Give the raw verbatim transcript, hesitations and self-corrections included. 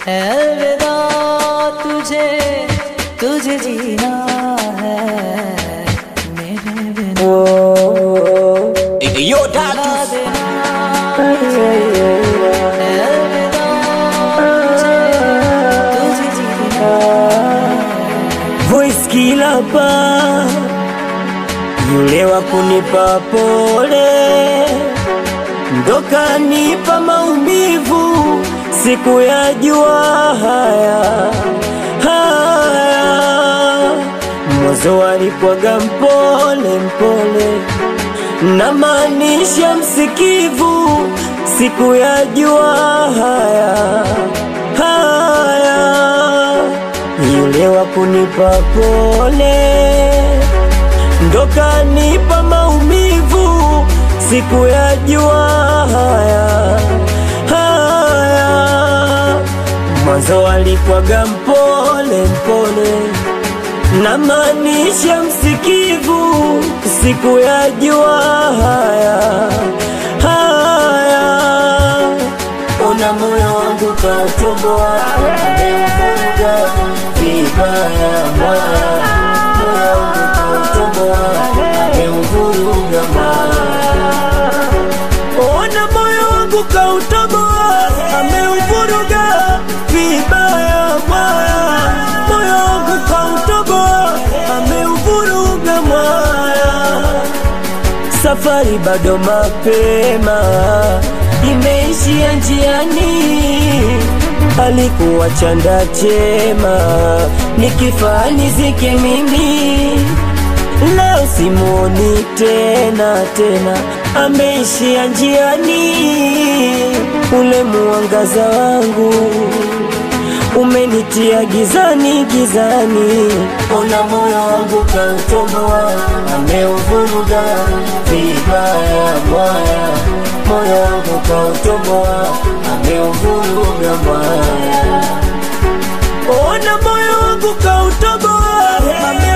अलविदा तुझे तुझे जीना है मेरे बिना Yo Datus अलविदा तुझे तुझे जीना Voice killer pa yule wa kunipa pole ndo kanipa maumivu siku ya jua haya haya mwanzo alipwaga mpole mpole na maanisha msikivu siku ya jua haya haya yule wa kunipa pole ndo kanipa maumivu siku ya jua haya haya mwanzo alipwaga mpole mpole na maanisha msikivu siku ya jua haya haya ona moyo wangu kautoboa ameuvuga vibaya moyo wangu kautoboa ameuvuga ona moyo wangu kautoboa ameuvuruga vibaya moyo moyo wangu kautoboa ameuvuruga moyo safari bado mapema imeishia njiani alikuwa chanda chema nikifa nizike mimi leo simuoni tena tena ameishia njiani ule muangaza wangu umenitia gizani gizani ona moyo wangu kautoboa ameuvuruga vibaya moyo moyo wangu kautoboa ameuvuruga moyo ona moyo wangu kautoboa